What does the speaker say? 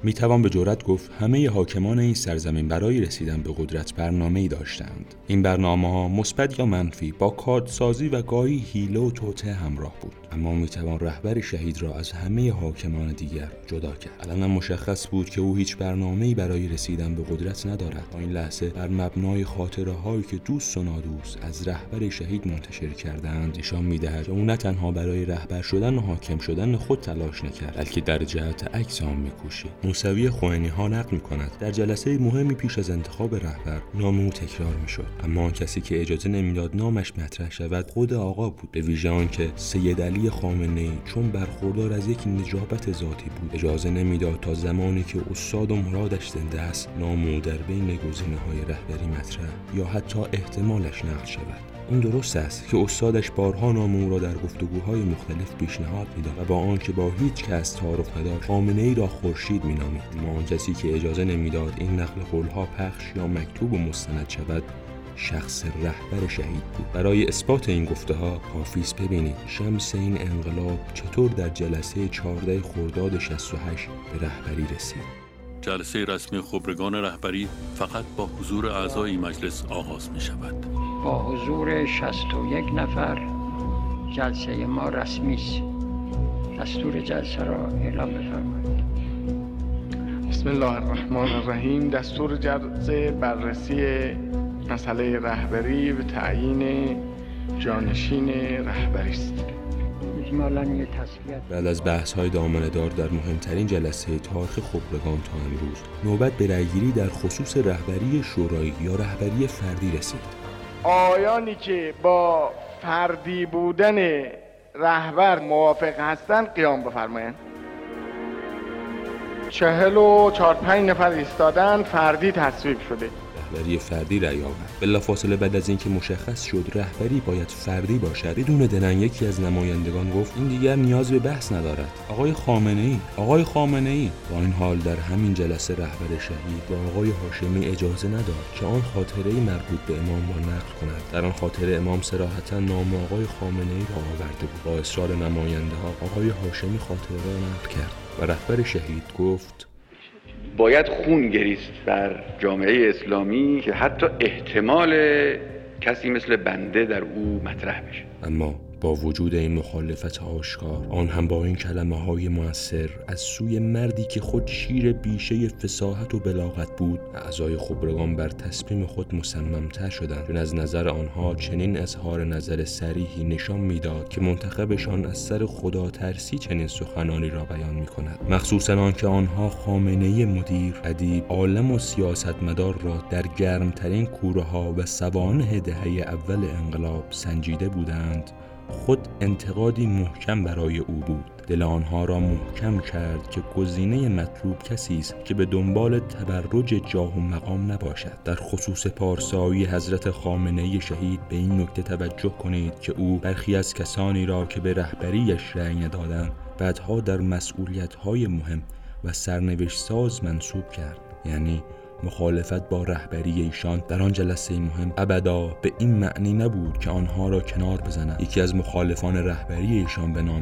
میتوان به جرئت گفت همه حاکمان این سرزمین برای رسیدن به قدرت برنامه‌ای داشتند. این برنامه‌ها مثبت یا منفی با کارت‌سازی و گاهی حیله و توطئه همراه بود، اما میتوان رهبر شهید را از همه حاکمان دیگر جدا کرد. الان مشخص بود که او هیچ برنامه‌ای برای رسیدن به قدرت ندارد. تا این لحظه بر مبنای خاطره‌هایی که دوست و نادوست از رهبر شهید منتشر کردند نشان می‌دهد که او نه تنها برای رهبر شدن و حاکم شدن خود تلاش نکرد، بلکه در جهت عکس آن می‌کوشید. موسوی خوئنی‌ها نقل می‌کند در جلسه مهمی پیش از انتخاب رهبر نام او تکرار می‌شد، اما کسی که اجازه نمیداد نامش مطرح شود خود آقا بود. به ویژه آنکه سید علی خامنه‌ای چون برخوردار از یک نجابت ذاتی بود اجازه نمیداد تا زمانی که استاد و مرادش زنده است نام او در بین گزینه‌های رهبری مطرح یا حتی احتمالش نقل شود. این درست است که استادش بارها نام او را در گفتگوهای مختلف پیشنهاد می‌داد و با آنکه با هیچ کس تعارف نداشت خامنه‌ای را خورشید می‌نامید، اما آن کسی که اجازه نمیداد این نقل قول‌ها پخش یا مکتوب و مستند شود شخص رهبر شهید بود. برای اثبات این گفته‌ها کافی است ببینید شمس این انقلاب چطور در جلسه 14 خرداد 68 به رهبری رسید. جلسه رسمی خبرگان رهبری فقط با حضور اعضای مجلس آغاز می شود. با حضور 61 نفر جلسه ما رسمی است. دستور جلسه را اعلام بفرمایید. بسم الله الرحمن الرحیم. دستور جلسه بررسی مسئله رهبری و تعیین جانشین رهبری است. بعد از بحث‌های دامنه‌دار در مهمترین جلسه تاریخ خبرگان تا امروز نوبت به رأی‌گیری در خصوص رهبری شورایی یا رهبری فردی رسید. آیانی که با فردی بودن رهبر موافق هستند قیام بفرمایند. 44-45 نفر ایستادن، فردی تصویب شده. رهبری فردی رأی آورد. بلافاصله بعد از اینکه مشخص شد رهبری باید فردی باشد بدون دلن یکی از نمایندگان گفت این دیگر نیاز به بحث ندارد. آقای خامنه‌ای. با این حال در همین جلسه رهبر شهید با آقای هاشمی اجازه نداد که آن خاطره‌ای مربوط به امام را نقل کند. در آن خاطره امام صراحتاً نام آقای خامنه‌ای را آورده بود. با اصرار نماینده‌ها آقای هاشمی خاطره را نقل کرد و رهبر شهید گفت باید خون گریست بر جامعه اسلامی که حتی احتمال کسی مثل بنده در او مطرح بشه. اما با وجود این مخالفت آشکار آن هم با این کلمه‌های مؤثر از سوی مردی که خود شیر بیشه فصاحت و بلاغت بود اعضای خبرگان بر تصمیم خود مصمم‌تر شدند، چون از نظر آنها چنین اظهار نظر صریحی نشان میداد که منتخبشان از سر خدا ترسی چنین سخنانی را بیان می‌کند، مخصوصاً آنکه آنها خامنه‌ای مدیر، ادیب، عالم و سیاستمدار را در گرمترین کوره‌ها و سوانح دهه اول انقلاب سنجیده بودند. خود انتقادی محکم برای او بود. دل آنها را محکم کرد که گزینه مطلوب کسی است که به دنبال تبرج جاه و مقام نباشد. در خصوص پارسایی حضرت خامنه‌ای شهید به این نکته توجه کنید که او برخی از کسانی را که به رهبریش رأی ندادند بعدها در مسئولیت‌های مهم و سرنوشت ساز منصوب کرد. یعنی مخالفت با رهبری ایشان در آن جلسه مهم ابدا به این معنی نبود که آنها را کنار بزند. یکی از مخالفان رهبری ایشان به نام